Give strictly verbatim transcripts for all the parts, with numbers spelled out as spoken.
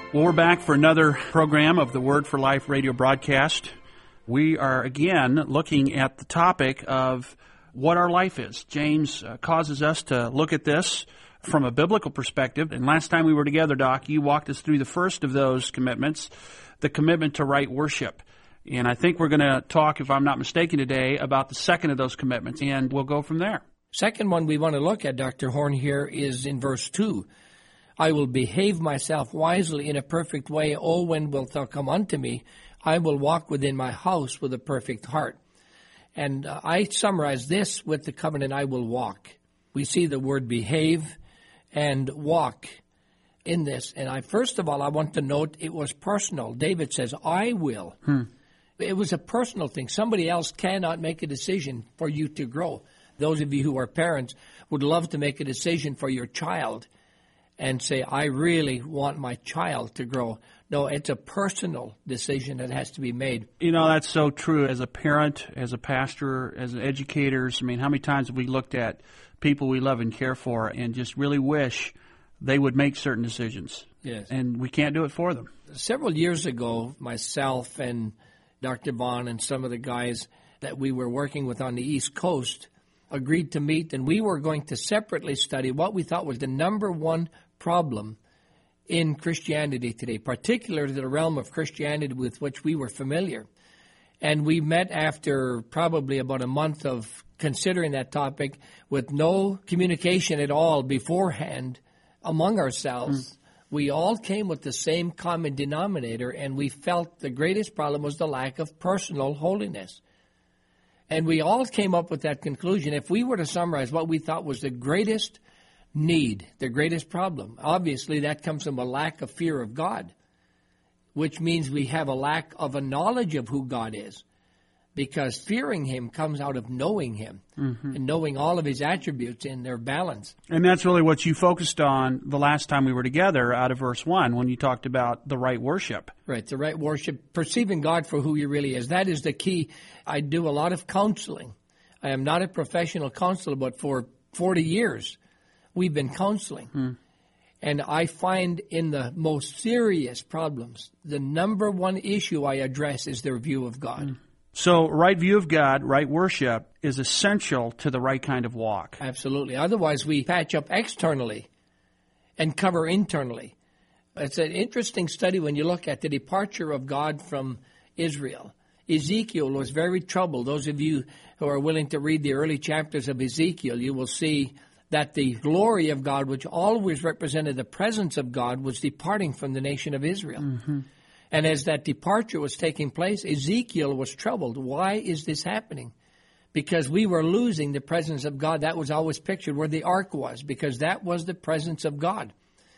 Well, we're back for another program of the Word for Life radio broadcast. We are again looking at the topic of what our life is. James uh, causes us to look at this from a biblical perspective. And last time we were together, Doc, you walked us through the first of those commitments, the commitment to right worship. And I think we're going to talk, if I'm not mistaken today, about the second of those commitments, and we'll go from there. Second one we want to look at, Doctor Horn, here is in verse two. I will behave myself wisely in a perfect way. O when wilt thou come unto me? I will walk within my house with a perfect heart. And uh, I summarize this with the covenant, I will walk. We see the word behave and walk in this. And I first of all, I want to note it was personal. David says, I will. Hmm. It was a personal thing. Somebody else cannot make a decision for you to grow. Those of you who are parents would love to make a decision for your child and say, I really want my child to grow. No, it's a personal decision that has to be made. You know, that's so true. As a parent, as a pastor, as educators, I mean, how many times have we looked at people we love and care for and just really wish they would make certain decisions? Yes. And we can't do it for them. Several years ago, myself and Doctor Vaughn and some of the guys that we were working with on the East Coast agreed to meet, and we were going to separately study what we thought was the number one problem in Christianity today, particularly the realm of Christianity with which we were familiar. And we met after probably about a month of considering that topic with no communication at all beforehand among ourselves. Mm. We all came with the same common denominator, and we felt the greatest problem was the lack of personal holiness. And we all came up with that conclusion. If we were to summarize what we thought was the greatest need, the greatest problem, obviously that comes from a lack of fear of God, which means we have a lack of a knowledge of who God is, because fearing Him comes out of knowing Him mm-hmm. and knowing all of His attributes in their balance. And that's really what you focused on the last time we were together out of verse one when you talked about the right worship. Right, the right worship, perceiving God for who He really is. That is the key. I do a lot of counseling. I am not a professional counselor, but for forty years we've been counseling. Mm. And I find in the most serious problems, the number one issue I address is their view of God. Mm. So right view of God, right worship is essential to the right kind of walk. Absolutely. Otherwise, we patch up externally and cover internally. It's an interesting study when you look at the departure of God from Israel. Ezekiel was very troubled. Those of you who are willing to read the early chapters of Ezekiel, you will see that the glory of God, which always represented the presence of God, was departing from the nation of Israel. Mm-hmm. And as that departure was taking place, Ezekiel was troubled. Why is this happening? Because we were losing the presence of God. That was always pictured where the ark was, because that was the presence of God.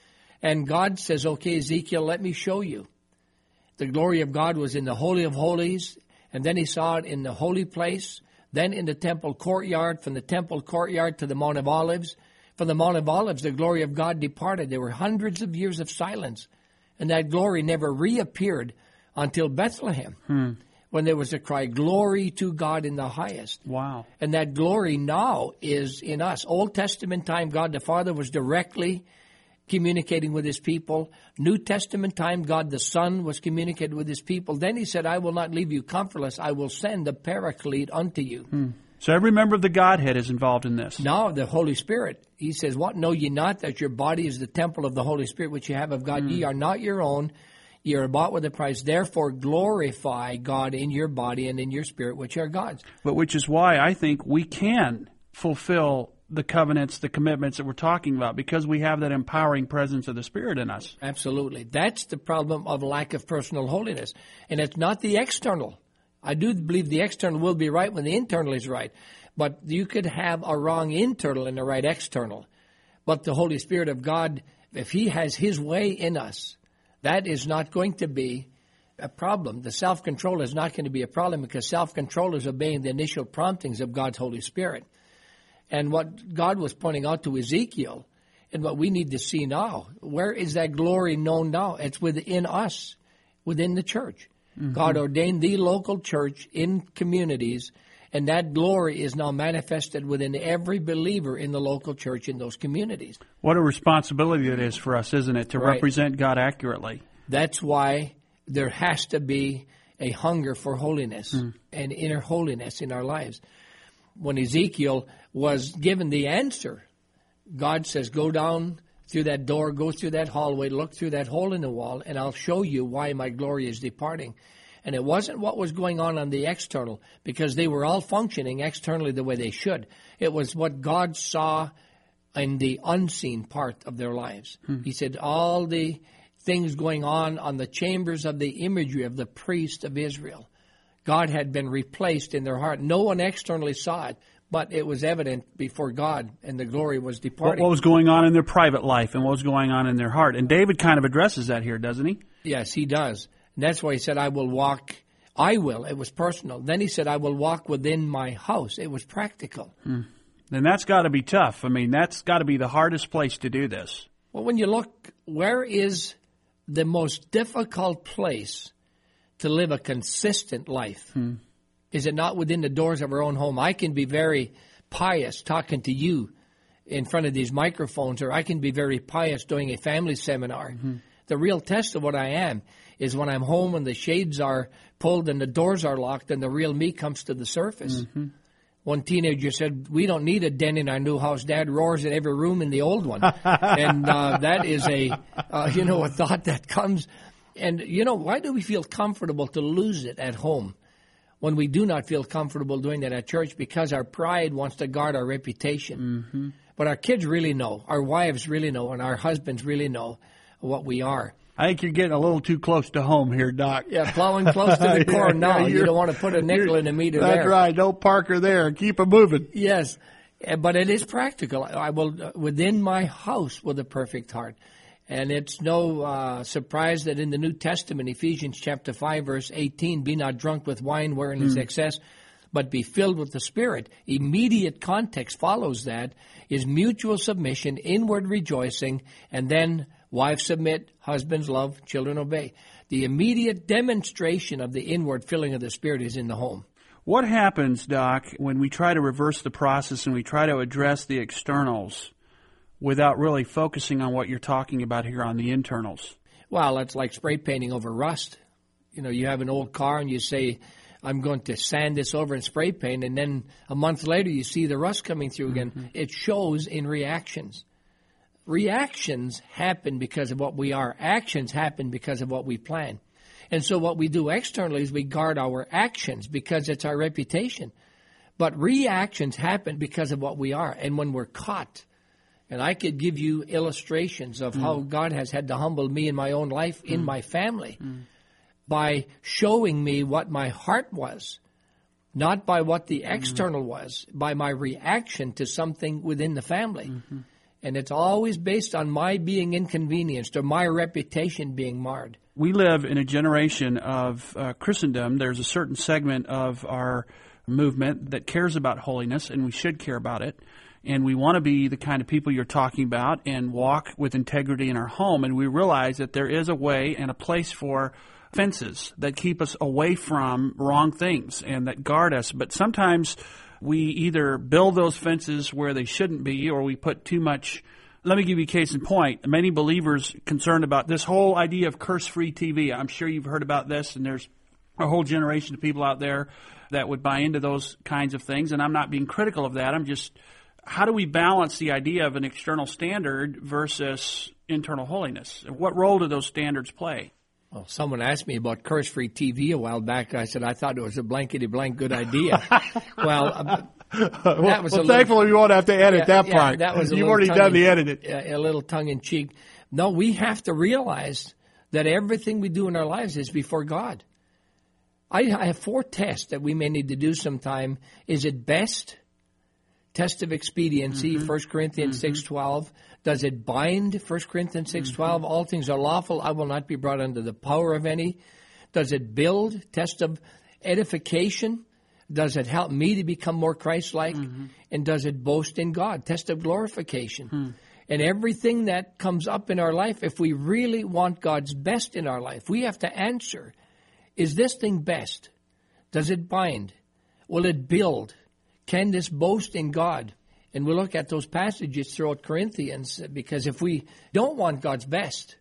And God says, okay, Ezekiel, let me show you. The glory of God was in the Holy of Holies, and then he saw it in the holy place, then in the temple courtyard, from the temple courtyard to the Mount of Olives. From the Mount of Olives, the glory of God departed. There were hundreds of years of silence. And that glory never reappeared until Bethlehem, hmm. when there was a cry, glory to God in the highest. Wow. And that glory now is in us. Old Testament time, God the Father was directly communicating with His people. New Testament time, God the Son was communicating with His people. Then He said, I will not leave you comfortless. I will send the Paraclete unto you. Hmm. So every member of the Godhead is involved in this. Now the Holy Spirit. He says, what? Know ye not that your body is the temple of the Holy Spirit which you have of God? Mm. Ye are not your own. Ye are bought with a price. Therefore glorify God in your body and in your spirit, which are God's. But which is why I think we can fulfill the covenants, the commitments that we're talking about, because we have that empowering presence of the Spirit in us. Absolutely. That's the problem of lack of personal holiness. And it's not the external. I do believe the external will be right when the internal is right. But you could have a wrong internal and a right external. But the Holy Spirit of God, if He has His way in us, that is not going to be a problem. The self-control is not going to be a problem, because self-control is obeying the initial promptings of God's Holy Spirit. And what God was pointing out to Ezekiel, and what we need to see now, where is that glory known now? It's within us, within the church. Mm-hmm. God ordained the local church in communities, and that glory is now manifested within every believer in the local church in those communities. What a responsibility it is for us, isn't it, to right. represent God accurately. That's why there has to be a hunger for holiness mm. and inner holiness in our lives. When Ezekiel was given the answer, God says, go down through that door, go through that hallway, look through that hole in the wall, and I'll show you why my glory is departing. And it wasn't what was going on on the external, because they were all functioning externally the way they should. It was what God saw in the unseen part of their lives. Hmm. He said all the things going on on the chambers of the imagery of the priest of Israel, God had been replaced in their heart. No one externally saw it, but it was evident before God, and the glory was departing. What was going on in their private life and what was going on in their heart. And David kind of addresses that here, doesn't he? Yes, he does. And that's why he said, I will walk, I will. It was personal. Then he said, I will walk within my house. It was practical. Hmm. And that's got to be tough. I mean, that's got to be the hardest place to do this. Well, when you look, where is the most difficult place to live a consistent life? Hmm. Is it not within the doors of our own home? I can be very pious talking to you in front of these microphones, or I can be very pious doing a family seminar. Mm-hmm. The real test of what I am is when I'm home and the shades are pulled and the doors are locked and the real me comes to the surface. Mm-hmm. One teenager said, we don't need a den in our new house. Dad roars in every room in the old one. And uh, that is a, uh, you know, a thought that comes. And, you know, why do we feel comfortable to lose it at home when we do not feel comfortable doing that at church? Because our pride wants to guard our reputation. Mm-hmm. But our kids really know, our wives really know, and our husbands really know what we are. I think you're getting a little too close to home here, Doc. Yeah, plowing close to the core yeah, now. Yeah, you don't want to put a nickel in the meter that's there. That's right. Don't park her there. Keep her moving. Yes, but it is practical. I will, within my house with a perfect heart. And it's no uh, surprise that in the New Testament, Ephesians chapter five, verse eighteen, be not drunk with wine wherein is mm. excess, but be filled with the Spirit. Immediate context follows that is mutual submission, inward rejoicing, and then wives submit, husbands love, children obey. The immediate demonstration of the inward filling of the Spirit is in the home. What happens, Doc, when we try to reverse the process and we try to address the externals without really focusing on what you're talking about here on the internals? Well, it's like spray painting over rust. You know, you have an old car and you say, I'm going to sand this over and spray paint, and then a month later you see the rust coming through again. Mm-hmm. It shows in reactions. Reactions happen because of what we are. Actions happen because of what we plan. And so what we do externally is we guard our actions because it's our reputation. But reactions happen because of what we are. And when we're caught, and I could give you illustrations of mm. how God has had to humble me in my own life, mm. in my family, mm. by showing me what my heart was, not by what the external mm. was, by my reaction to something within the family. Mm-hmm. And it's always based on my being inconvenienced or my reputation being marred. We live in a generation of uh, Christendom. There's a certain segment of our movement that cares about holiness, and we should care about it. And we want to be the kind of people you're talking about and walk with integrity in our home. And we realize that there is a way and a place for fences that keep us away from wrong things and that guard us. But sometimes we either build those fences where they shouldn't be, or we put too much. Let me give you a case in point. Many believers concerned about this whole idea of curse-free T V. I'm sure you've heard about this, and there's a whole generation of people out there that would buy into those kinds of things. And I'm not being critical of that. I'm just, how do we balance the idea of an external standard versus internal holiness? What role do those standards play? Well, someone asked me about curse-free T V a while back. I said I thought it was a blankety-blank good idea. well, uh, that well, was well, a little, thankfully you won't have to edit yeah, that yeah, part. That was You've already done the editing. A, a little tongue-in-cheek. No, we have to realize that everything we do in our lives is before God. I, I have four tests that we may need to do sometime. Is it best? Test of expediency, mm-hmm. First Corinthians mm-hmm. six twelve. Does it bind? First Corinthians six twelve. Mm-hmm. All things are lawful. I will not be brought under the power of any. Does it build? Test of edification. Does it help me to become more Christ-like? Mm-hmm. And does it boast in God? Test of glorification. Mm-hmm. And everything that comes up in our life, if we really want God's best in our life, we have to answer, is this thing best? Does it bind? Will it build? Can this boast in God? And we'll look at those passages throughout Corinthians, because if we don't want God's best,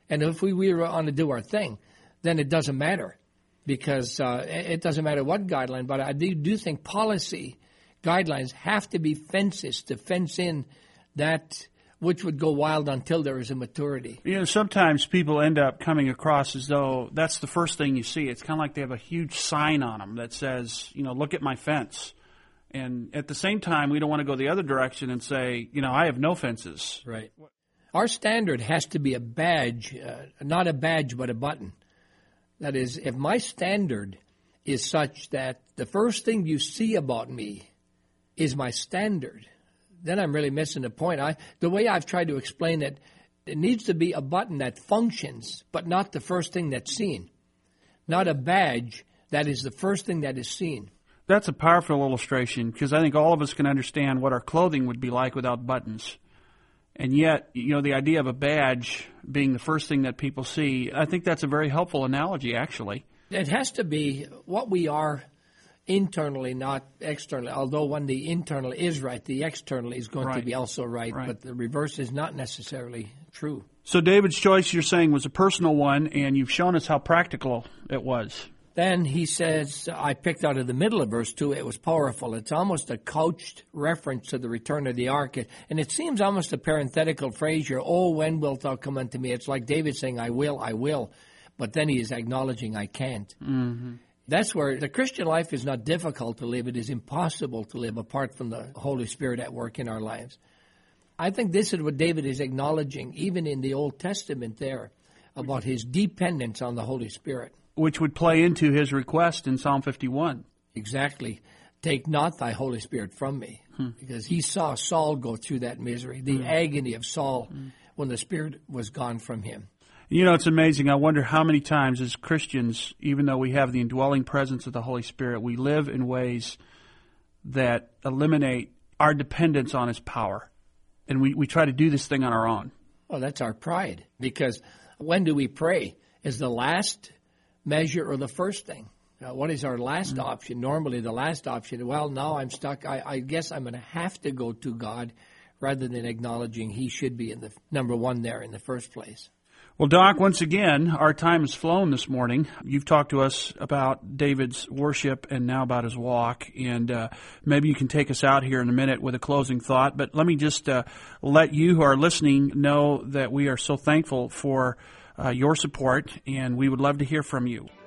And if we, we want to do our thing, then it doesn't matter, because uh, it doesn't matter what guideline. But I do, do think policy guidelines have to be fences to fence in that which would go wild until there is a maturity. You know, sometimes people end up coming across as though that's the first thing you see. It's kind of like they have a huge sign on them that says, you know, look at my fence. And at the same time, we don't want to go the other direction and say, you know, I have no fences. Right. Our standard has to be a badge, uh, not a badge, but a button. That is, if my standard is such that the first thing you see about me is my standard, then I'm really missing the point. I, the way I've tried to explain it, it needs to be a button that functions, but not the first thing that's seen. Not a badge that is the first thing that is seen. That's a powerful illustration, because I think all of us can understand what our clothing would be like without buttons. And yet, you know, the idea of a badge being the first thing that people see, I think that's a very helpful analogy, actually. It has to be what we are internally, not externally. Although when the internal is right, the external is going right. to be also right, right, but the reverse is not necessarily true. So David's choice, you're saying, was a personal one, and you've shown us how practical it was. Then he says, I picked out of the middle of verse two, it was powerful. It's almost a couched reference to the return of the ark. And it seems almost a parenthetical phrase here, oh, when wilt thou come unto me? It's like David saying, I will, I will. But then he is acknowledging, I can't. Mm-hmm. That's where the Christian life is not difficult to live. It is impossible to live apart from the Holy Spirit at work in our lives. I think this is what David is acknowledging, even in the Old Testament there, about his dependence on the Holy Spirit. Which would play into his request in Psalm fifty-one. Exactly. Take not thy Holy Spirit from me. Hmm. Because he saw Saul go through that misery, the hmm. agony of Saul hmm. when the Spirit was gone from him. You know, it's amazing. I wonder how many times as Christians, even though we have the indwelling presence of the Holy Spirit, we live in ways that eliminate our dependence on his power. And we, we try to do this thing on our own. Well, that's our pride. Because when do we pray? Is the last measure or the first thing? Uh, what is our last mm-hmm. option? Normally the last option, well, now I'm stuck. I, I guess I'm going to have to go to God rather than acknowledging he should be in the number one there in the first place. Well, Doc, once again, our time has flown this morning. You've talked to us about David's worship and now about his walk, and uh, maybe you can take us out here in a minute with a closing thought. But let me just uh, let you who are listening know that we are so thankful for uh, your support, and we would love to hear from you.